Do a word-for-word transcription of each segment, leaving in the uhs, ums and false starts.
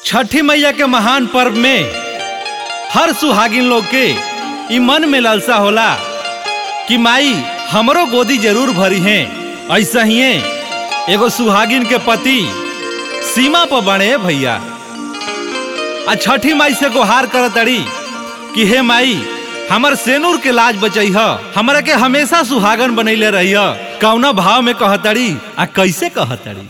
छठी मैया के महान पर्व में हर सुहागिन लोग के ई मन में लालसा होला कि माई हमरो गोदी जरूर भरी हैं। ऐसा ही एगो सुहागिन के पति सीमा पर बने भैया आ छठी माई से गुहार करतड़ी कि हे माई हमर सेनूर के लाज बचैह, हमरा के हमेशा सुहागन बनैले रहिह। कौना भाव में कहतड़ी आ कैसे कहतड़ी।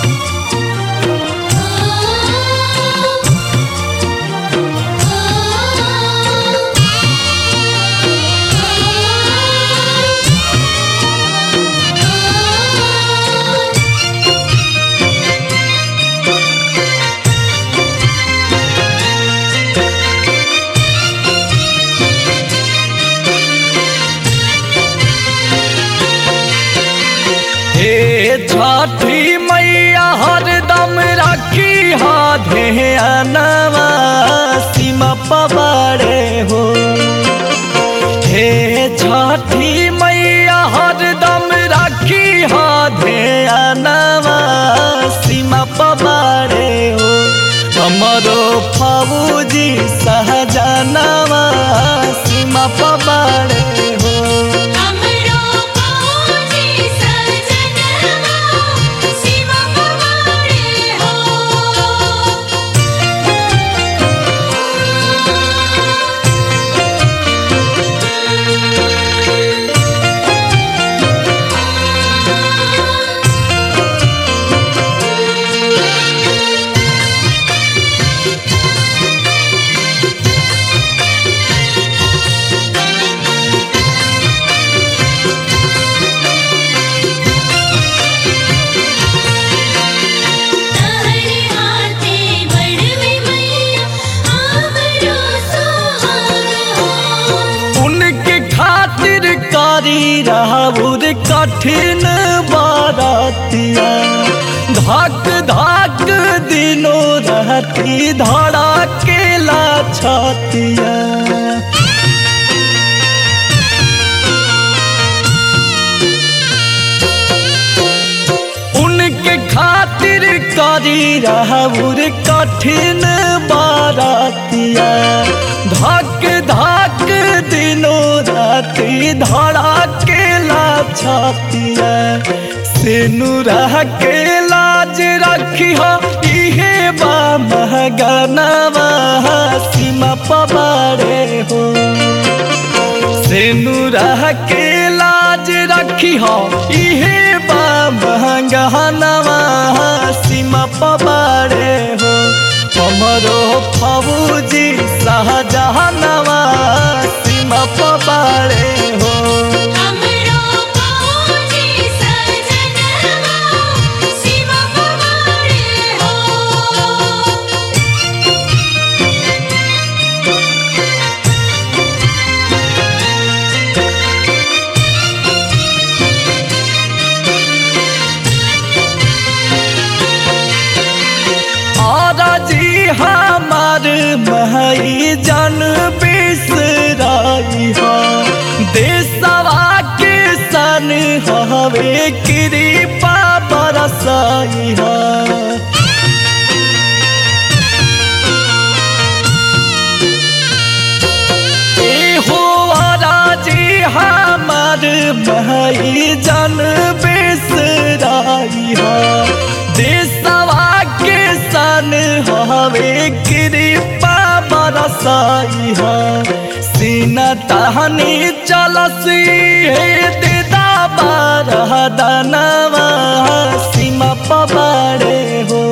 छठी मैया हरदम राखी हा ध्यानवा सीमा पवाड़े हो। हे छठी मैया हरदम राखी हा ध्यानवा सीमा पवाड़े हो। हमरो फौजी सहजनवा सीमा पवाड़े हो। राहुर कठिन बारातिया धक धक दिनों रहती धड़ा केला छातिया। उनके खातिर करी राहुर कठिन बारातिया धक धक दिनों राती धड़ा केला छातिया। सेनुरा के लाज रखी हो इहे बा महगनवा सीमा पवाड़े हो। सेनुरा के लाज रखी हो इहे बा महगनवा सीमा पवाड़े हो। हमरो फौजी सहजनवा सीमा पवाड़े हो। हमार महई जन बिसराई हा देशवा के सन हवे कृपा बरसाई हा। ए हो राजी हमार महई जन बिसराई हा देशवा के सन हवे कृपा बरसाई हा। सीना तहनी चलसी हे दिदा बारह दनवा सीमा पवाड़े हो।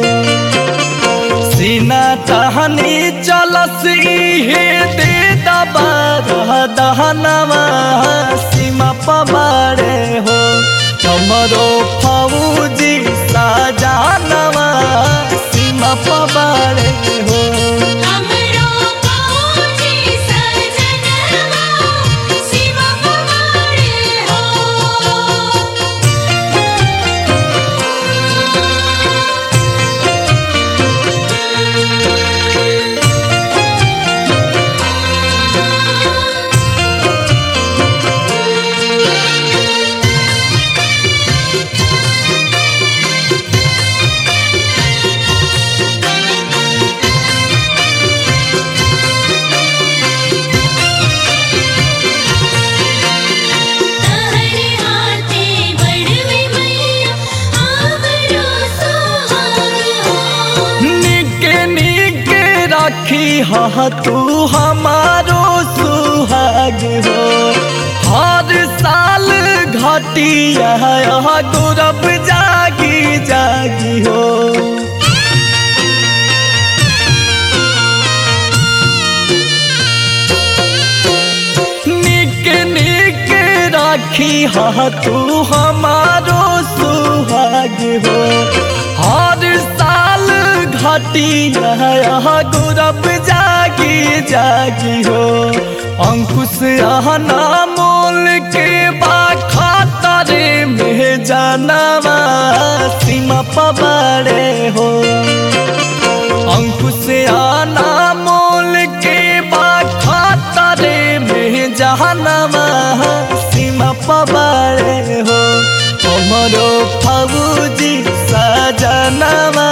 सीना तहनी चलसी हे दिदा बारह दनवा सीमा पवाड़े हो। हमरो फौजी सहजनवा सीमा पवाड़े हो। राखी हा तू हमारो सुहाग हो। हर साल घटिया गौरव जागी जागी हो। निक निक राखी हा तू हमारो सुहाग हो। हर साल घटिया गौरव जागी जागी हो। अंकुश आहना मोल के बाखातरे में जानवा सीमा पबारे हो। अंकुश आना मोल के बाखातरे में जानवा सीमा पबारे हो। हमरो फौजी सजनवा